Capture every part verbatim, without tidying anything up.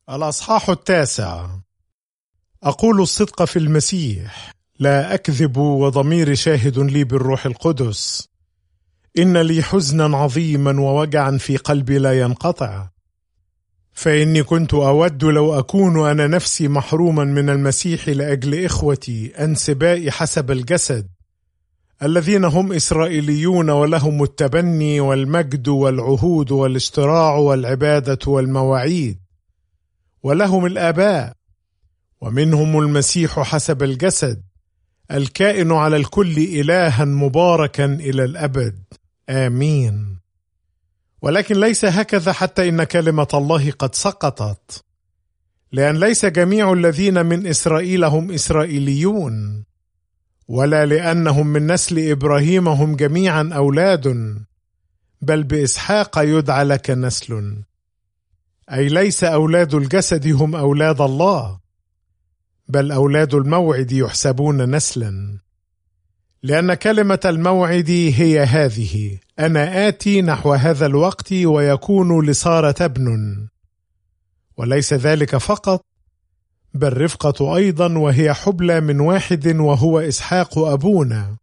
الأصحاح التاسع. أقول الصدق في المسيح، لا أكذب، وضميري شاهد لي بالروح القدس. إن لي حزنا عظيما ووجعا في قلبي لا ينقطع، فإني كنت أود لو أكون أنا نفسي محروما من المسيح لأجل إخوتي أنسبائي حسب الجسد، الذين هم إسرائيليون ولهم التبني والمجد والعهود والاشتراع والعبادة والمواعيد، ولهم الآباء، ومنهم المسيح حسب الجسد، الكائن على الكل إلها مباركا إلى الأبد، آمين. ولكن ليس هكذا، حتى إن كلمة الله قد سقطت، لأن ليس جميع الذين من إسرائيل هم إسرائيليون، ولا لأنهم من نسل إبراهيم هم جميعا أولاد، بل بإسحاق يدعى لك نسل. أي ليس أولاد الجسد هم أولاد الله، بل أولاد الموعد يحسبون نسلا. لأن كلمة الموعد هي هذه: أنا آتي نحو هذا الوقت ويكون لسارة ابن. وليس ذلك فقط، بل رفقة أيضا، وهي حبلى من واحد وهو إسحاق أبونا،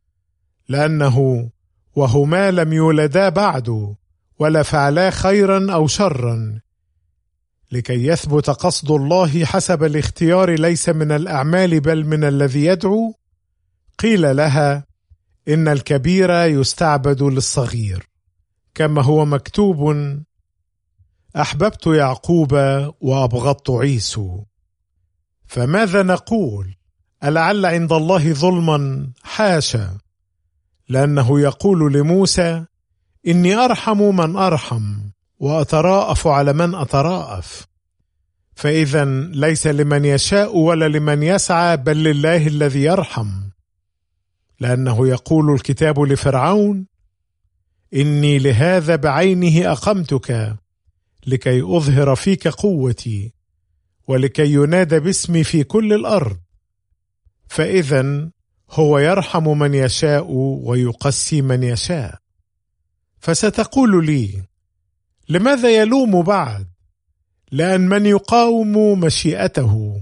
لأنه وهما لم يولدا بعد ولا فعلا خيرا أو شرا، لكي يثبت قصد الله حسب الاختيار ليس من الأعمال بل من الذي يدعو. قيل لها: إن الكبير يستعبد للصغير، كما هو مكتوب: أحببت يعقوب وأبغضت عيسو. فماذا نقول؟ ألعل عند الله ظلما؟ حاشا، لأنه يقول لموسى: إني أرحم من أرحم وأتراءف على من أتراءف. فإذا ليس لمن يشاء ولا لمن يسعى، بل لله الذي يرحم. لأنه يقول الكتاب لفرعون: إني لهذا بعينه أقمتك، لكي أظهر فيك قوتي، ولكي ينادى باسمي في كل الأرض. فإذا هو يرحم من يشاء ويقسي من يشاء. فستقول لي: لماذا يلوم بعد؟ لأن من يقاوم مشيئته.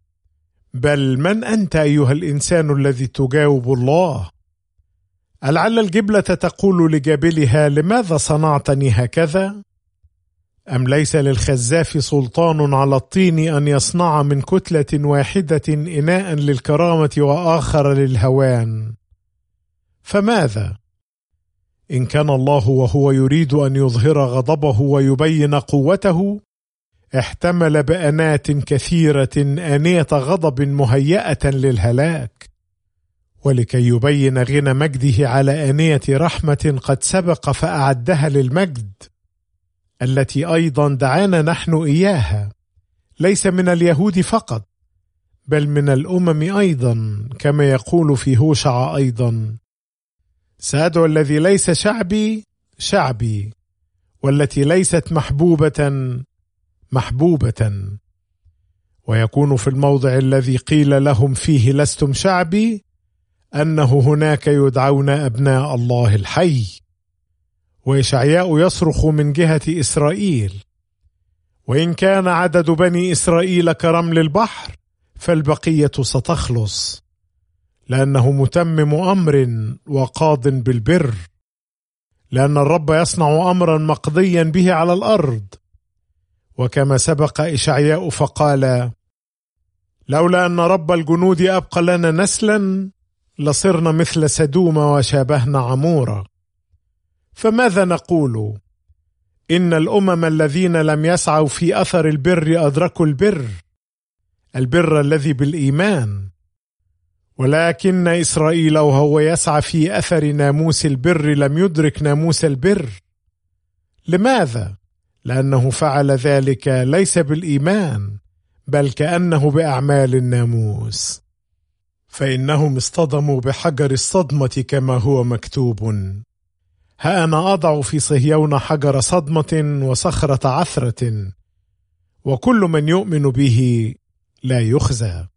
بل من أنت أيها الإنسان الذي تجاوب الله؟ ألعل الجبلة تقول لجابلها: لماذا صنعتني هكذا؟ أم ليس للخزاف سلطان على الطين أن يصنع من كتلة واحدة إناء للكرامة وآخر للهوان؟ فماذا إن كان الله وهو يريد أن يظهر غضبه ويبين قوته احتمل بأنات كثيرة آنية غضب مهيئة للهلاك، ولكي يبين غنى مجده على آنية رحمة قد سبق فأعدها للمجد، التي أيضا دعانا نحن إياها، ليس من اليهود فقط بل من الأمم أيضا، كما يقول في هوشع أيضا: سأدعو الذي ليس شعبي شعبي، والتي ليست محبوبة محبوبة. ويكون في الموضع الذي قيل لهم فيه لستم شعبي، أنه هناك يدعون أبناء الله الحي. وإشعياء يصرخ من جهة إسرائيل: وإن كان عدد بني إسرائيل كرمل البحر، فالبقية ستخلص، لأنه متمم أمر وقاض بالبر. لأن الرب يصنع أمرا مقضيا به على الأرض. وكما سبق إشعياء فقال: لولا أن رب الجنود أبقى لنا نسلا، لصرنا مثل سدوم وشابهنا عمورة. فماذا نقول؟ إن الأمم الذين لم يسعوا في أثر البر أدركوا البر، البر الذي بالإيمان. ولكن إسرائيل وهو يسعى في أثر ناموس البر لم يدرك ناموس البر. لماذا؟ لأنه فعل ذلك ليس بالإيمان، بل كأنه بأعمال الناموس. فإنهم اصطدموا بحجر الصدمة، كما هو مكتوب: ها أنا أضع في صهيون حجر صدمة وصخرة عثرة، وكل من يؤمن به لا يخزى.